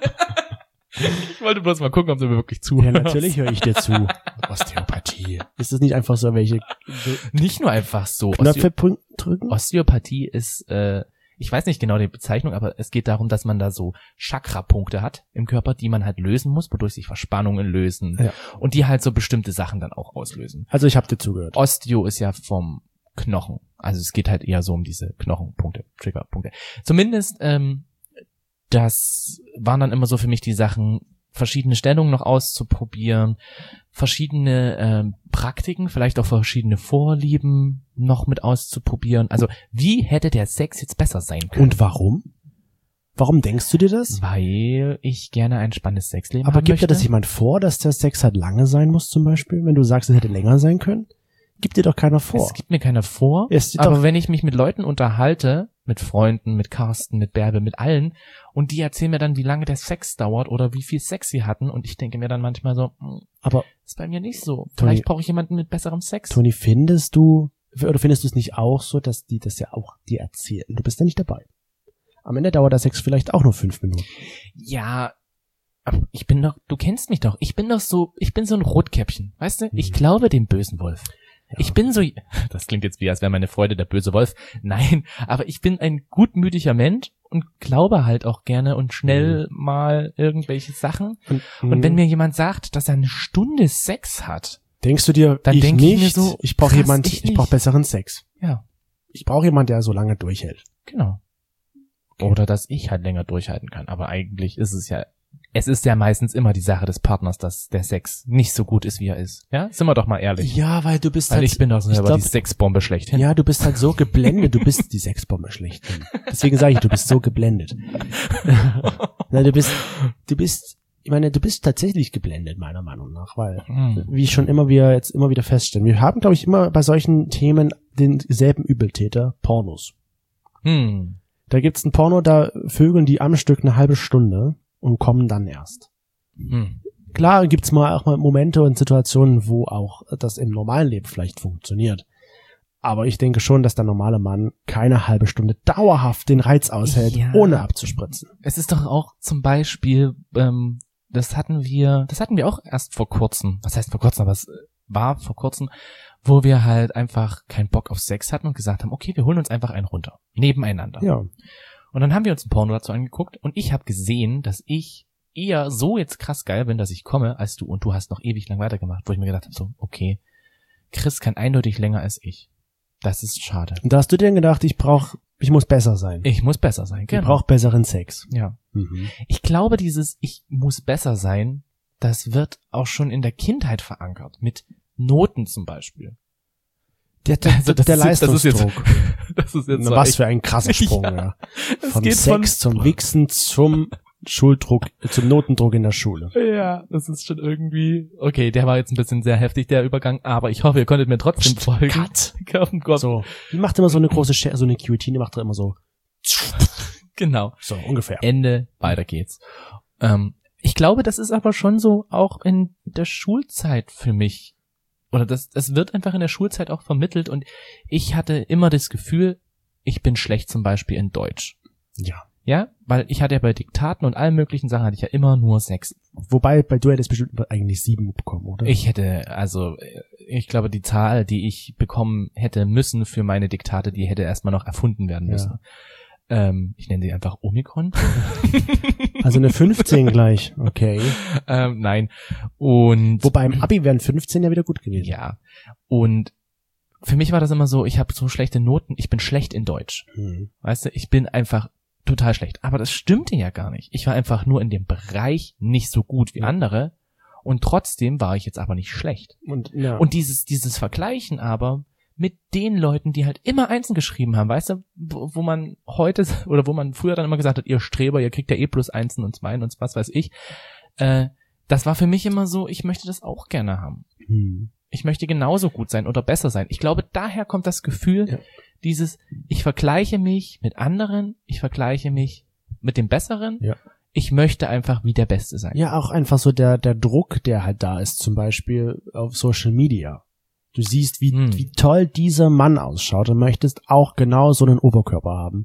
Ich wollte bloß mal gucken, ob du mir wirklich Ja, zuhörst. natürlich höre ich dir zu. Osteopathie. Ist das nicht einfach so, welche Nicht nur einfach so. Knöpfe Osteo pu- drücken? Osteopathie ist, äh, ich weiß nicht genau die Bezeichnung, aber es geht darum, dass man da so Chakra-Punkte hat im Körper, die man halt lösen muss, wodurch sich Verspannungen lösen Ja. und die halt so bestimmte Sachen dann auch auslösen. Also ich habe dir zugehört. Osteo ist ja vom Knochen. Also es geht halt eher so um diese Knochenpunkte, Triggerpunkte. Zumindest, ähm, das waren dann immer so für mich die Sachen, verschiedene Stellungen noch auszuprobieren, verschiedene ähm, Praktiken, vielleicht auch verschiedene Vorlieben noch mit auszuprobieren. Also wie hätte der Sex jetzt besser sein können? Und warum? Warum denkst du dir das? Weil ich gerne ein spannendes Sexleben Aber haben gibt dir möchte. das jemand vor, dass der Sex halt lange sein muss zum Beispiel? Wenn du sagst, es hätte länger sein können? Gibt dir doch keiner vor. Es gibt mir keiner vor, Es steht aber doch- wenn ich mich mit Leuten unterhalte, mit Freunden, mit Carsten, mit Bärbe, mit allen, und die erzählen mir dann, wie lange der Sex dauert oder wie viel Sex sie hatten, und ich denke mir dann manchmal so, hm, Aber ist bei mir nicht so. Toni- Vielleicht brauche ich jemanden mit besserem Sex. Toni, findest du, oder findest du es nicht auch so, dass die das ja auch dir erzählen? Du bist ja nicht dabei. Am Ende dauert der Sex vielleicht auch nur fünf Minuten. Ja, aber ich bin doch, du kennst mich doch, ich bin doch so, ich bin so ein Rotkäppchen, weißt du? Ich glaube dem bösen Wolf. Ich bin so, das klingt jetzt wie, als wäre meine Freude der böse Wolf. Nein, aber ich bin ein gutmütiger Mensch und glaube halt auch gerne und schnell mal irgendwelche Sachen. Und, Und wenn mir jemand sagt, dass er eine Stunde Sex hat, denkst du dir, dann ich denk ich nicht, mir so, ich brauche krass, jemand, ich ich, nicht. brauche besseren Sex. ja, Ich brauche jemand, der so lange durchhält. genau. Oder dass ich halt länger durchhalten kann. Aber eigentlich ist es ja, es ist ja meistens immer die Sache des Partners, dass der Sex nicht so gut ist, wie er ist. Ja, sind wir doch mal ehrlich. Ja, weil du bist Weil halt, ich bin doch selber glaub- die Sexbombe schlechthin. ja, du bist halt so geblendet, du bist die Sexbombe schlechthin. Deswegen sage ich, du bist so geblendet. Nein, du bist, du bist, ich meine, du bist tatsächlich geblendet, meiner Meinung nach, weil, Hm. wie schon immer wir jetzt immer wieder feststellen, wir haben, glaube ich, immer bei solchen Themen denselben Übeltäter, Pornos. Hm. Da gibt's ein Porno, da vögeln die am Stück eine halbe Stunde und kommen dann erst. Hm. Klar gibt's mal auch mal Momente und Situationen, wo auch das im normalen Leben vielleicht funktioniert. Aber ich denke schon, dass der normale Mann keine halbe Stunde dauerhaft den Reiz aushält, Ja. ohne abzuspritzen. Es ist doch auch zum Beispiel, ähm, das hatten wir, das hatten wir auch erst vor kurzem. Was heißt vor kurzem? Aber es war vor kurzem, wo wir halt einfach keinen Bock auf Sex hatten und gesagt haben, okay, wir holen uns einfach einen runter. Nebeneinander. Ja. Und dann haben wir uns ein Porno dazu angeguckt und ich habe gesehen, dass ich eher so jetzt krass geil bin, dass ich komme, als du, und du hast noch ewig lang weitergemacht, wo ich mir gedacht habe, so, okay, Chris kann eindeutig länger als ich. Das ist schade. Und da hast du dir gedacht, ich brauch, ich muss besser sein. Ich muss besser sein, Ich genau. brauch besseren Sex. Ja. Mhm. Ich glaube, dieses Ich muss besser sein, das wird auch schon in der Kindheit verankert. Mit Noten zum Beispiel. Der, der, Also das der ist jetzt- das ist jetzt- Leistungsdruck. Das ist jetzt Na, was für ein krasser Sprung, Ja. ja. Es Vom geht Sex zum Wichsen zum Schuldruck, zum Notendruck in der Schule. Ja, das ist schon irgendwie... Okay, der war jetzt ein bisschen sehr heftig, der Übergang, aber ich hoffe, ihr konntet mir trotzdem folgen. Cut. Oh Gott. So. Die macht immer so eine große Schere, so eine Guillotine macht er immer so. Genau. So, ungefähr. Ende, weiter geht's. Ähm, ich glaube, das ist aber schon so auch in der Schulzeit für mich. Oder das, das wird einfach in der Schulzeit auch vermittelt und ich hatte immer das Gefühl, ich bin schlecht zum Beispiel in Deutsch. Ja. Ja, weil ich hatte ja bei Diktaten und allen möglichen Sachen hatte ich ja immer nur sechs. Wobei, bei du hättest bestimmt eigentlich sieben bekommen, oder? Ich hätte, also, ich glaube, die Zahl, die ich bekommen hätte müssen für meine Diktate, die hätte erstmal noch erfunden werden müssen. Ja. Ähm, ich nenne sie einfach Omikron. Also eine fünfzehn gleich, okay. ähm, nein. Und wobei im Abi wären fünfzehn ja wieder gut gewesen. Ja. Und für mich war das immer so, ich habe so schlechte Noten, ich bin schlecht in Deutsch. Hm. Weißt du, ich bin einfach total schlecht. Aber das stimmte ja gar nicht. Ich war einfach nur in dem Bereich nicht so gut wie ja. andere und trotzdem war ich jetzt aber nicht schlecht. Und, ja. und dieses dieses Vergleichen aber mit den Leuten, die halt immer Einsen geschrieben haben, weißt du, wo, wo man heute oder wo man früher dann immer gesagt hat, ihr Streber, ihr kriegt ja eh plus Einsen und Zweien und was weiß ich. Äh, das war für mich immer so, ich möchte das auch gerne haben. Hm. Ich möchte genauso gut sein oder besser sein. Ich glaube, daher kommt das Gefühl, ja. dieses, ich vergleiche mich mit anderen, ich vergleiche mich mit dem Besseren, ja. ich möchte einfach wie der Beste sein. Ja, auch einfach so der der Druck, der halt da ist, zum Beispiel auf Social Media. Du siehst, wie, hm. wie toll dieser Mann ausschaut und möchtest auch genau so einen Oberkörper haben.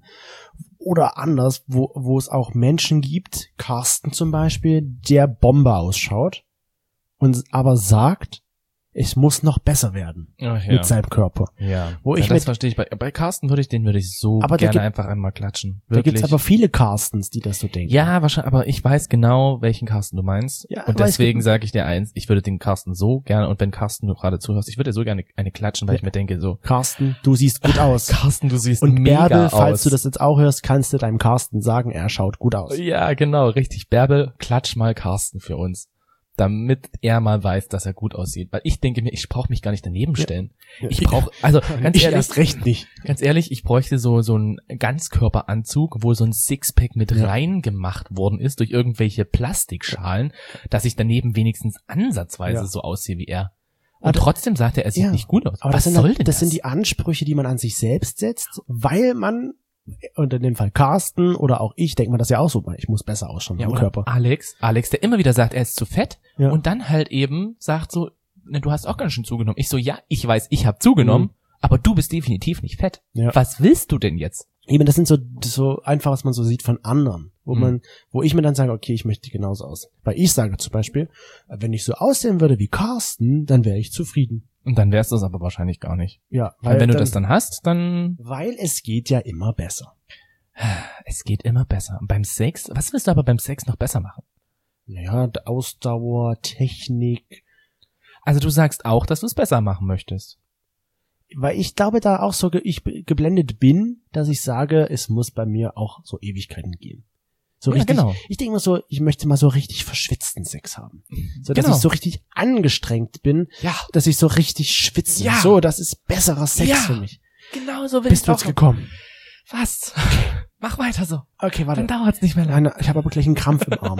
Oder anders, wo wo es auch Menschen gibt, Carsten zum Beispiel, der Bombe ausschaut und aber sagt, es muss noch besser werden Ach, ja. mit seinem Körper. Ja, Wo ja ich das mit, verstehe ich. Bei, bei Carsten würde ich, den würde ich so aber gerne gibt, einfach einmal klatschen. Wirklich. Da gibt's aber viele Carstens, die das so denken. Ja, wahrscheinlich, aber ich weiß genau, welchen Carsten du meinst. Ja, und deswegen sage ich dir eins, ich würde den Carsten so gerne, und wenn Carsten du gerade zuhörst, ich würde dir so gerne eine klatschen, weil ja. ich mir denke so, Carsten, du siehst gut aus. Carsten, du siehst und mega Bärbel, aus. falls du das jetzt auch hörst, kannst du deinem Carsten sagen, er schaut gut aus. Ja, genau, richtig. Bärbel, klatsch mal Carsten für uns, damit er mal weiß, dass er gut aussieht. Weil ich denke mir, ich brauche mich gar nicht daneben stellen. Ja. Ich brauche, also ganz ich ehrlich, erst recht nicht. Ganz ehrlich, ich bräuchte so so einen Ganzkörperanzug, wo so ein Sixpack mit ja. rein gemacht worden ist durch irgendwelche Plastikschalen, dass ich daneben wenigstens ansatzweise ja. so aussehe wie er. Und aber trotzdem sagt er, er sieht ja. nicht gut aus. Aber was das soll denn das? Das sind die Ansprüche, die man an sich selbst setzt, weil man, und in dem Fall Carsten oder auch ich, denkt man das ja auch so, ich muss besser ausschauen ja, im Körper. Alex, Alex, der immer wieder sagt, er ist zu fett ja. und dann halt eben sagt so, ne, du hast auch ganz schön zugenommen. Ich so, ja, ich weiß, ich habe zugenommen, mhm. aber du bist definitiv nicht fett. Ja. Was willst du denn jetzt? Eben, das sind so so einfach, was man so sieht von anderen, wo mhm. man, wo ich mir dann sage, okay, ich möchte genauso aus. Weil ich sage zum Beispiel, wenn ich so aussehen würde wie Carsten, dann wäre ich zufrieden. Und dann wärst du es aber wahrscheinlich gar nicht. Ja, weil, weil wenn dann, du das dann hast, dann... Weil es geht ja immer besser. Es geht immer besser. Und beim Sex, was willst du aber beim Sex noch besser machen? Naja, Ausdauer, Technik. Also du sagst auch, dass du es besser machen möchtest. Weil ich glaube da auch so ge- ich geblendet bin, dass ich sage, es muss bei mir auch so Ewigkeiten gehen. So ja, richtig, genau. Ich denke mal so, ich möchte mal so richtig verschwitzten Sex haben. So, dass genau. ich so richtig angestrengt bin, ja. dass ich so richtig schwitze. Ja. So, das ist besserer Sex ja. für mich. Genau so will Bist ich du auch jetzt gekommen? Fast. Okay. Mach weiter so. Okay, warte. Dann dauert's nicht mehr lange. Ich habe aber gleich einen Krampf im Arm.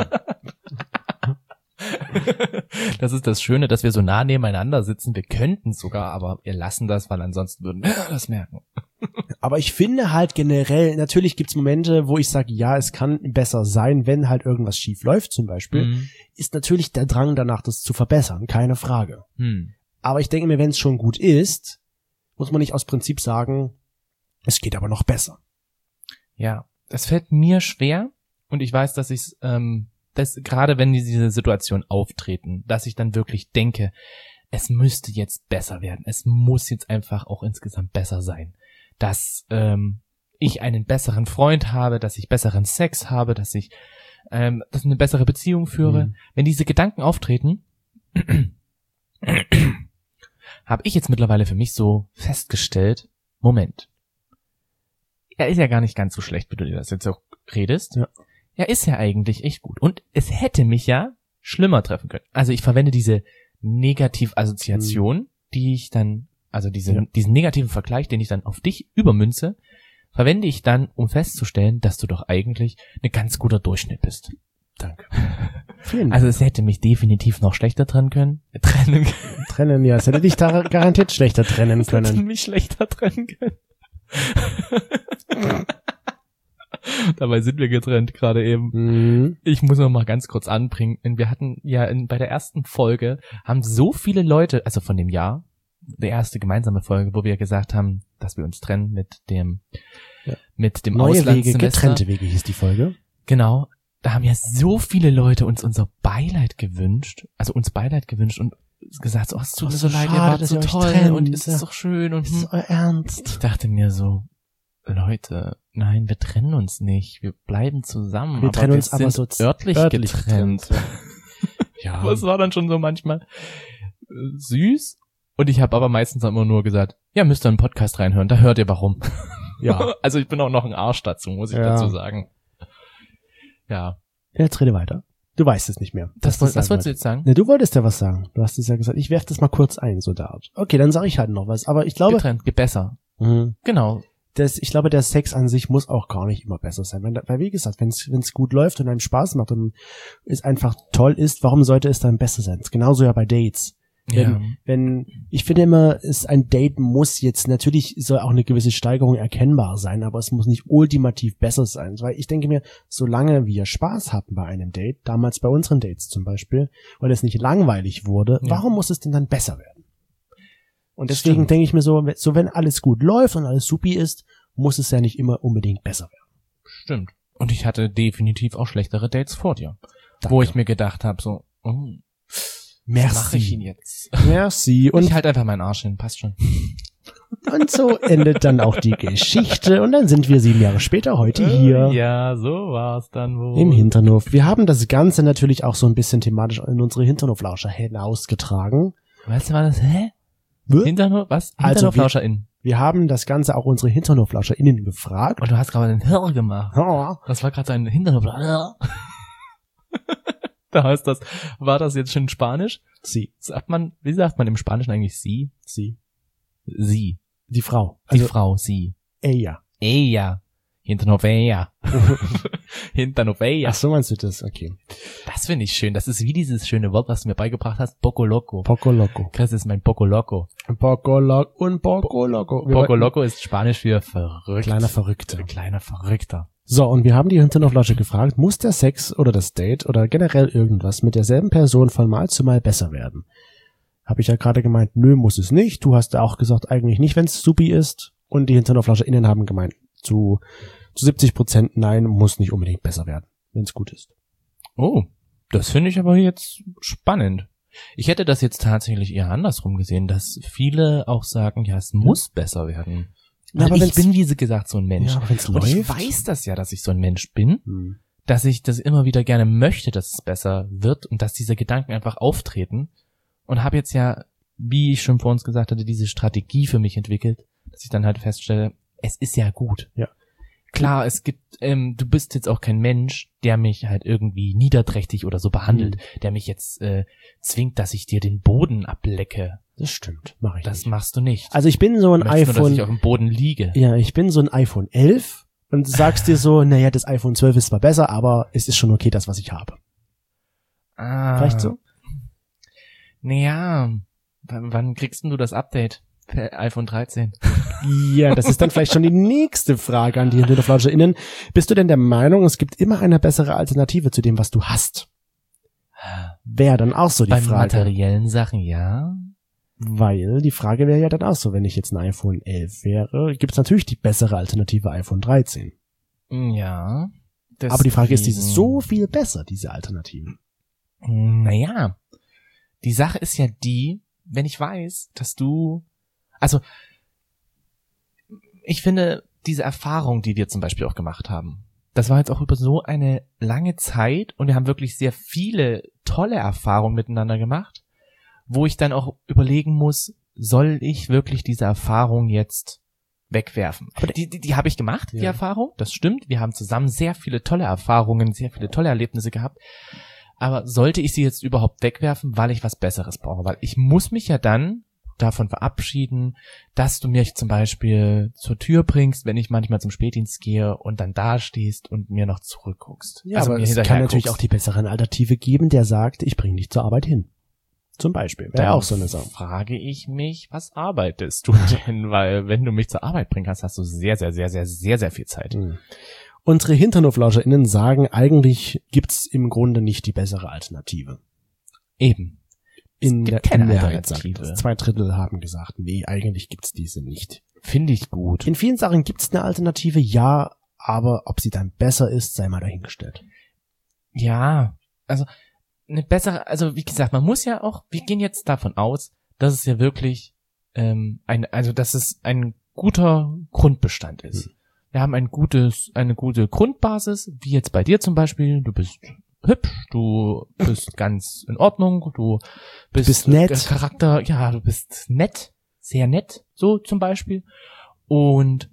Das ist das Schöne, dass wir so nah nebeneinander sitzen. Wir könnten sogar, aber wir lassen das, weil ansonsten würden wir das merken. Aber ich finde halt generell, natürlich gibt's Momente, wo ich sage, ja, es kann besser sein, wenn halt irgendwas schief läuft zum Beispiel, mhm. ist natürlich der Drang danach, das zu verbessern, keine Frage. Mhm. Aber ich denke mir, wenn es schon gut ist, muss man nicht aus Prinzip sagen, es geht aber noch besser. Ja, das fällt mir schwer und ich weiß, dass ich ähm, das gerade wenn diese Situation auftreten, dass ich dann wirklich denke, es müsste jetzt besser werden. Es muss jetzt einfach auch insgesamt besser sein. Dass ähm, ich einen besseren Freund habe, dass ich besseren Sex habe, dass ich ähm, dass ich eine bessere Beziehung führe. Mhm. Wenn diese Gedanken auftreten, habe ich jetzt mittlerweile für mich so festgestellt, Moment, er ist ja gar nicht ganz so schlecht, wie du dir das jetzt auch redest. Ja. Er ist ja eigentlich echt gut. Und es hätte mich ja schlimmer treffen können. Also ich verwende diese Negativassoziation, mhm. die ich dann, also diese, ja. diesen negativen Vergleich, den ich dann auf dich übermünze, verwende ich dann, um festzustellen, dass du doch eigentlich ein ganz guter Durchschnitt bist. Danke. Also es hätte mich definitiv noch schlechter trennen können. Trennen Trennen, ja. Es hätte dich da garantiert schlechter trennen es können. Es hätte mich schlechter trennen können. Dabei sind wir getrennt gerade eben. Mhm. Ich muss noch mal ganz kurz anbringen. Wir hatten ja in, bei der ersten Folge haben so viele Leute, also von dem Jahr, die erste gemeinsame Folge, wo wir gesagt haben, dass wir uns trennen mit dem Ja. mit dem Neue Wege, Auslandssemester. getrennte Wege hieß die Folge. Genau. Da haben ja so viele Leute uns unser Beileid gewünscht, also uns Beileid gewünscht und gesagt, oh, es tut Oh, mir so so leid, ihr schade, wart dass so ihr euch toll trennt, und es ja. ist doch schön und Ist es hm. euer Ernst? Ich dachte mir so, Leute, nein, wir trennen uns nicht, wir bleiben zusammen. Wir aber trennen wir uns aber sind so örtlich, örtlich getrennt. getrennt, Ja. Aber es war dann schon so manchmal äh, süß. Und ich habe aber meistens immer nur gesagt, ja, müsst ihr einen Podcast reinhören, da hört ihr warum. Ja. Also ich bin auch noch ein Arsch dazu, muss ich Ja. dazu sagen. Ja. Jetzt rede weiter. Du weißt es nicht mehr. Das, was was, was wolltest du wolltest. jetzt sagen? Ne, du wolltest ja was sagen. Du hast es ja gesagt. Ich werf das mal kurz ein, so da. Okay, dann sage ich halt noch was. Aber ich glaube, Getrennt, geht besser. Mhm. Genau. das, ich glaube, der Sex an sich muss auch gar nicht immer besser sein. Weil, weil wie gesagt, wenn es gut läuft und einem Spaß macht und es einfach toll ist, warum sollte es dann besser sein? Genauso ja bei Dates. Wenn, Ja. wenn, ich finde immer, ist ein Date muss jetzt, natürlich soll auch eine gewisse Steigerung erkennbar sein, aber es muss nicht ultimativ besser sein, weil ich denke mir, solange wir Spaß hatten bei einem Date, damals bei unseren Dates zum Beispiel, und es nicht langweilig wurde, Ja. warum muss es denn dann besser werden? Und deswegen Stimmt. denke ich mir so, so wenn alles gut läuft und alles supi ist, muss es ja nicht immer unbedingt besser werden. Stimmt. Und ich hatte definitiv auch schlechtere Dates vor dir. Danke. Wo ich mir gedacht habe, so, oh, Merci. mache ich ihn jetzt? Merci. Und Und ich halt einfach meinen Arsch hin, passt schon. Und so endet dann auch die Geschichte und dann sind wir sieben Jahre später heute hier Ja, so war's dann wohl. im Hinternhof. Wir haben das Ganze natürlich auch so ein bisschen thematisch in unsere Hinternhoflauscher hinausgetragen. Weißt du, war das, hä? Wir Hinternhof, was? Also, HinternhoflauscherInnen. wir haben das Ganze auch unsere HinternhoflauscherInnen gefragt. Und du hast gerade einen Hirr gemacht. Ja, Das war gerade ein Hinternhoflauscher. Da heißt das, war das jetzt schon Spanisch? sie, Sagt man, wie sagt man im Spanischen eigentlich sie? sie, Sie. die Frau. Die Also, Frau, sie. ella. Ella. Hinternhofella. Hinternhofella. Ach so meinst du das? Okay. Das finde ich schön. Das ist wie dieses schöne Wort, was du mir beigebracht hast. Poco Loco. Poco Loco. Chris ist mein Poco Loco. Poco Loco und Poco Loco. Wir Poco wollten- Loco ist Spanisch für verrückt. Kleiner Verrückter. Kleiner Verrückter. So, und wir haben die Hinternhoflauscher gefragt, muss der Sex oder das Date oder generell irgendwas mit derselben Person von Mal zu Mal besser werden? Habe ich ja gerade gemeint, nö, muss es nicht. Du hast ja auch gesagt, eigentlich nicht, wenn es supi ist. Und die HinternhoflauscherInnen haben gemeint, zu, zu siebzig Prozent nein, muss nicht unbedingt besser werden, wenn es gut ist. Oh, das finde ich aber jetzt spannend. Ich hätte das jetzt tatsächlich eher andersrum gesehen, dass viele auch sagen, ja, es muss besser werden. Ja, Weil aber ich wenn's- bin, wie gesagt, so ein Mensch. Ja, aber wenn's Und ich läuft. weiß das ja, dass ich so ein Mensch bin, Hm. dass ich das immer wieder gerne möchte, dass es besser wird und dass diese Gedanken einfach auftreten. Und habe jetzt ja, wie ich schon vor uns gesagt hatte, diese Strategie für mich entwickelt, dass ich dann halt feststelle, es ist ja gut. Ja. Klar, es gibt, ähm, du bist jetzt auch kein Mensch, der mich halt irgendwie niederträchtig oder so behandelt, Mhm. der mich jetzt äh, zwingt, dass ich dir den Boden ablecke. Das stimmt, mache ich Das nicht. machst du nicht. Also ich bin so ein Du möchtest nur, dass iPhone, ich auf dem Boden liege. ja, ich bin so ein iPhone elf und sagst dir so, naja, das iPhone zwölf ist zwar besser, aber es ist schon okay, das, was ich habe. Ah. Vielleicht so? Naja, w- wann kriegst denn du das Update? Für iPhone dreizehn. Ja, das ist dann vielleicht schon die nächste Frage an die HinternhoflauscherInnen. Bist du denn der Meinung, es gibt immer eine bessere Alternative zu dem, was du hast? Wäre dann auch so die Bei Frage. materiellen Sachen, ja. Weil die Frage wäre ja dann auch so, wenn ich jetzt ein iPhone elf wäre, gibt es natürlich die bessere Alternative iPhone dreizehn. Ja. Aber die Frage ist, ist es deswegen- so viel besser, diese Alternative? Naja. Die Sache ist ja die, wenn ich weiß, dass du, also, ich finde, diese Erfahrung, die wir zum Beispiel auch gemacht haben, das war jetzt auch über so eine lange Zeit und wir haben wirklich sehr viele tolle Erfahrungen miteinander gemacht, wo ich dann auch überlegen muss, soll ich wirklich diese Erfahrung jetzt wegwerfen? Aber die, die, die habe ich gemacht, die Ja. Erfahrung, das stimmt. Wir haben zusammen sehr viele tolle Erfahrungen, sehr viele tolle Erlebnisse gehabt. Aber sollte ich sie jetzt überhaupt wegwerfen, weil ich was Besseres brauche? Weil ich muss mich ja dann davon verabschieden, dass du mich zum Beispiel zur Tür bringst, wenn ich manchmal zum Spätdienst gehe und dann da stehst und mir noch zurückguckst. Ja, Also aber mir es hinterher kann natürlich guckst. auch die bessere Alternative geben, der sagt, ich bringe dich zur Arbeit hin. Zum Beispiel. Wäre Dann auch so eine Sache. frage ich mich, was arbeitest du denn? Weil wenn du mich zur Arbeit bringen kannst, hast du sehr, sehr, sehr, sehr, sehr, sehr viel Zeit. Mhm. Unsere HinternhoflauscherInnen sagen, eigentlich gibt's im Grunde nicht die bessere Alternative. Eben. In gibt der keine in Mehrheit Alternative. sagt das. Zwei Drittel haben gesagt, nee, eigentlich gibt's diese nicht. Finde ich gut. In vielen Sachen gibt's eine Alternative, ja, aber ob sie dann besser ist, sei mal dahingestellt. Ja, also eine bessere, also wie gesagt, man muss ja auch, wir gehen jetzt davon aus, dass es ja wirklich ähm, ein, also dass es ein guter Grundbestand ist. Hm. Wir haben ein gutes, eine gute Grundbasis, wie jetzt bei dir zum Beispiel. Du bist hübsch, du bist ganz in Ordnung, du bist, bist nett. Äh, Charakter, ja, du bist nett, sehr nett, so zum Beispiel. Und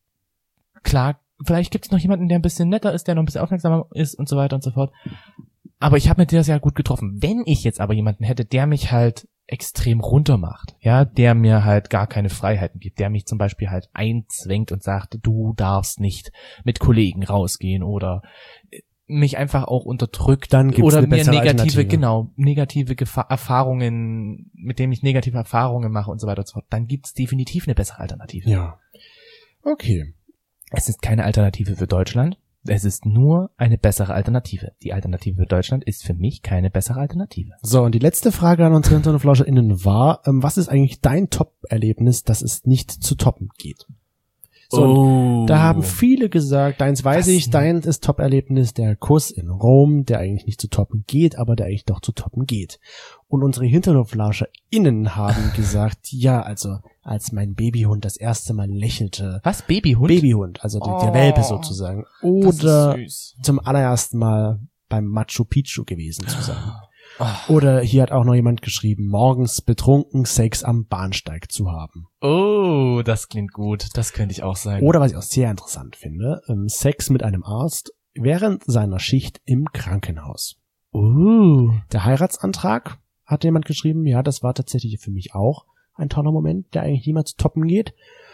klar, vielleicht gibt es noch jemanden, der ein bisschen netter ist, der noch ein bisschen aufmerksamer ist und so weiter und so fort. Aber ich habe mit dir sehr gut getroffen. Wenn ich jetzt aber jemanden hätte, der mich halt extrem runter macht, ja, der mir halt gar keine Freiheiten gibt, der mich zum Beispiel halt einzwängt und sagt, du darfst nicht mit Kollegen rausgehen oder mich einfach auch unterdrückt, dann gibt's oder eine mir bessere negative, Alternative. genau, negative Gefa- Erfahrungen, mit denen ich negative Erfahrungen mache und so weiter und so fort, dann gibt's definitiv eine bessere Alternative. Ja. Okay. Es ist keine Alternative für Deutschland. Es ist nur eine bessere Alternative. Die Alternative für Deutschland ist für mich keine bessere Alternative. So, und die letzte Frage an unsere HinternoflauscherInnen war, ähm, was ist eigentlich dein Top-Erlebnis, das es nicht zu toppen geht? So, oh. da haben viele gesagt, deins weiß Was? ich, deins ist Top-Erlebnis der Kuss in Rom, der eigentlich nicht zu toppen geht, aber der eigentlich doch zu toppen geht. Und unsere HinternoflauscherInnen haben gesagt, ja, also als mein Babyhund das erste Mal lächelte. Was? Babyhund? Babyhund, also die, der Oh. Welpe sozusagen. Das Oder ist süß. zum allerersten Mal beim Machu Picchu gewesen zu sein. Oh. Oder hier hat auch noch jemand geschrieben, morgens betrunken Sex am Bahnsteig zu haben. Oh, das klingt gut. Das könnte ich auch sein. Oder was ich auch sehr interessant finde, ähm, Sex mit einem Arzt während seiner Schicht im Krankenhaus. Uh. Der Heiratsantrag, hat jemand geschrieben, ja, das war tatsächlich für mich auch ein toller Moment, der eigentlich niemals zu toppen geht.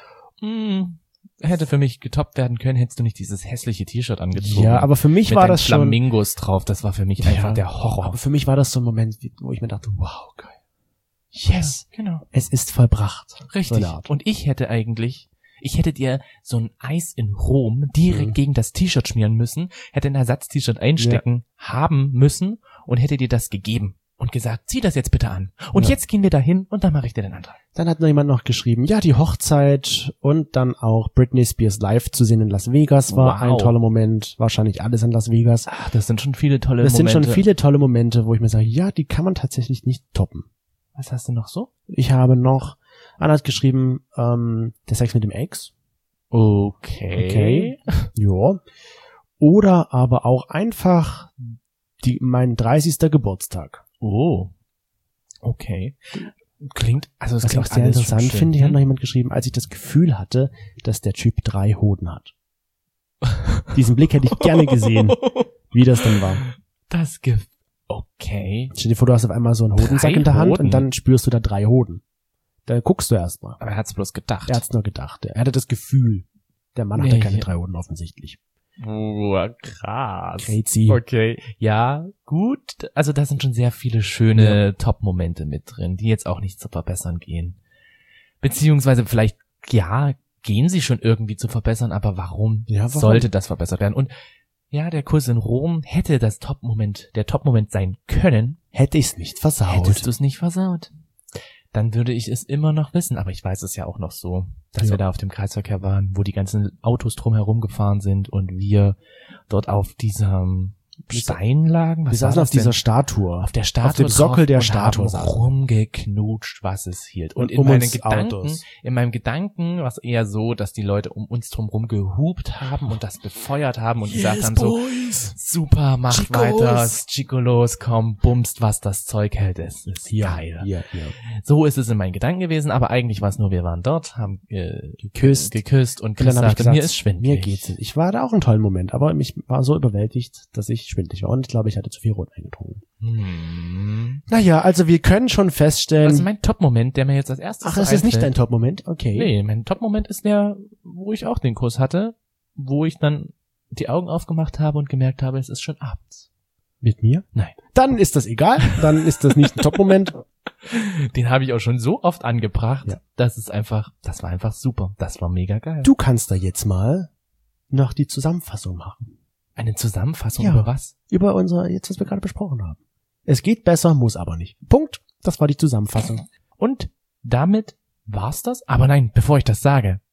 Mm. Hätte für mich getoppt werden können, hättest du nicht dieses hässliche T-Shirt angezogen. Ja, aber für mich mit war den das schon... Flamingos drauf, das war für mich einfach Ja, der Horror. Aber für mich war das so ein Moment, wo ich mir dachte, wow, geil. Yes, Ja, genau. es ist vollbracht. Richtig. So eine Art. Und ich hätte eigentlich, ich hätte dir so ein Eis in Rom direkt Mhm. gegen das T-Shirt schmieren müssen, hätte ein Ersatz-T-Shirt einstecken haben müssen und hätte dir das gegeben und gesagt, zieh das jetzt bitte an. Und Ja. jetzt gehen wir dahin und dann mache ich dir den Antrag. Dann hat noch jemand noch geschrieben, ja, die Hochzeit und dann auch Britney Spears live zu sehen in Las Vegas war Wow. ein toller Moment. Wahrscheinlich alles in Las Vegas. Ach, das sind schon viele tolle Das sind Momente. schon viele tolle Momente, wo ich mir sage, ja, die kann man tatsächlich nicht toppen. Was hast du noch so? Ich habe noch, Anna hat geschrieben, ähm, der Sex mit dem Ex. Okay. Okay. Ja. Oder aber auch einfach die, mein dreißigster Geburtstag. Oh. Okay. Klingt, also es Was ich klingt auch sehr alles schon interessant schön. finde, hier hat Hm? noch jemand geschrieben, als ich das Gefühl hatte, dass der Typ drei Hoden hat. Diesen Blick hätte ich gerne gesehen, wie das dann war. Das Ge Okay. Stell dir vor, du hast auf einmal so einen Hodensack Drei in der Hand Hoden? und dann spürst du da drei Hoden. Da guckst du erst mal. Aber er hat's bloß gedacht. Er hat's nur gedacht. Er hatte das Gefühl. Der Mann hatte Nee. keine drei Hoden offensichtlich. Oh, krass. Crazy. Okay. Ja, gut. Also da sind schon sehr viele schöne Top-Momente mit drin, die jetzt auch nicht zu verbessern gehen. Beziehungsweise vielleicht, ja, gehen sie schon irgendwie zu verbessern, aber warum, Ja, warum? sollte das verbessert werden? Und ja, der Kurs in Rom hätte das Top-Moment, der Top-Moment sein können, Hätte ich's nicht versaut. hättest du es nicht versaut. Dann würde ich es immer noch wissen, aber ich weiß es ja auch noch so, dass Ja. wir da auf dem Kreisverkehr waren, wo die ganzen Autos drumherum gefahren sind und wir dort auf diesem Stein lagen. Wir Was war saßen das auf dieser denn? Statue. auf der Statue auf dem drauf Sockel der und Statue haben saßen wir. rumgeknutscht, was es hielt. Und, Und in um meinen uns Gedanken, Autos. in meinem Gedanken war es eher so, dass die Leute um uns drumherum gehupt haben und das befeuert haben und gesagt haben so, boys. super, macht Chicos. weiter, Chicolos, komm, bumst, was das Zeug hält. Es ist Ja, geil. ja, ja. So ist es in meinen Gedanken gewesen, aber eigentlich war es nur, wir waren dort, haben äh, Geküsst. geküsst und Und Chris dann habe ich sagte, gesagt, mir ist schwindelig. mir geht's. Ich war da auch einen tollen Moment, aber ich war so überwältigt, dass ich schwindelig war. Und ich glaube, ich hatte zu viel Rotwein getrunken. Hm. Naja, also wir können schon feststellen... Also mein Top-Moment, der mir jetzt als erstes Ach, so das ist nicht dein einfällt- Top-Moment? Okay. Nee, mein Top-Moment ist der, wo ich auch den Kuss hatte, wo ich dann die Augen aufgemacht habe und gemerkt habe, es ist schon abends. Mit mir? Nein. Dann ist das egal. Dann ist das nicht ein Top-Moment. Den habe ich auch schon so oft angebracht, Ja. das ist einfach, das war einfach super. Das war mega geil. Du kannst da jetzt mal noch die Zusammenfassung machen. Eine Zusammenfassung Ja. über was? Über unser, jetzt was wir gerade besprochen haben. Es geht besser, muss aber nicht. Punkt. Das war die Zusammenfassung. Und damit war's das. Aber nein, bevor ich das sage,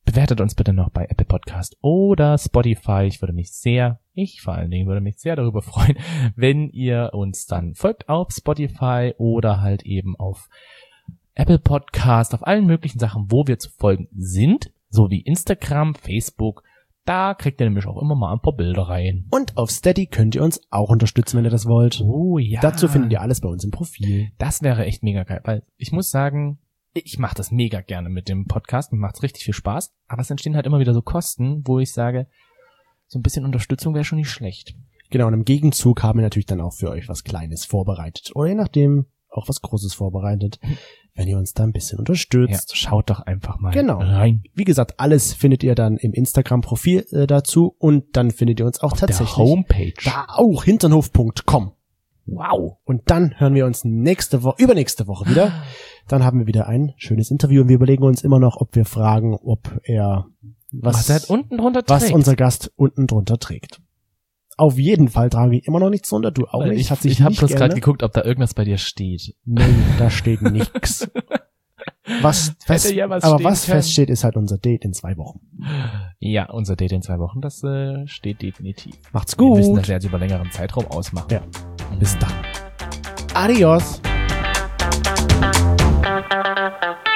bewertet uns bitte noch bei Apple Podcast oder Spotify. Ich würde mich sehr, ich vor allen Dingen würde mich sehr darüber freuen, wenn ihr uns dann folgt auf Spotify oder halt eben auf Apple Podcast, auf allen möglichen Sachen, wo wir zu folgen sind, so wie Instagram, Facebook. Da kriegt ihr nämlich auch immer mal ein paar Bilder rein. Und auf Steady könnt ihr uns auch unterstützen, wenn ihr das wollt. Oh ja. Dazu findet ihr alles bei uns im Profil. Das wäre echt mega geil, weil ich muss sagen, ich mache das mega gerne mit dem Podcast, mir macht's richtig viel Spaß, aber es entstehen halt immer wieder so Kosten, wo ich sage, so ein bisschen Unterstützung wäre schon nicht schlecht. Genau, und im Gegenzug haben wir natürlich dann auch für euch was Kleines vorbereitet. Oder je nachdem auch was Großes vorbereitet, wenn ihr uns da ein bisschen unterstützt. Ja, schaut doch einfach mal genau. rein. Wie gesagt, alles findet ihr dann im Instagram-Profil äh, dazu und dann findet ihr uns auch Auf tatsächlich der Homepage. da auch, hinternhof punkt com. Wow. Und dann hören wir uns nächste Woche, übernächste Woche wieder. Dann haben wir wieder ein schönes Interview und wir überlegen uns immer noch, ob wir fragen, ob er was, Was er halt unten drunter trägt. was unser Gast unten drunter trägt. Auf jeden Fall trage ich immer noch nichts drunter, du auch nicht. Ich, Hat sich ich habe nicht bloß gerade geändert. geguckt, ob da irgendwas bei dir steht. Nein, da steht nix. Was fest, Hätte ja was aber stehen was können. feststeht, ist halt unser Date in zwei Wochen. Ja, unser Date in zwei Wochen, das äh, steht definitiv. Macht's Wir müssen gut. das ja jetzt über längeren Zeitraum ausmachen. Ja. Bis dann. Adios. Thank you.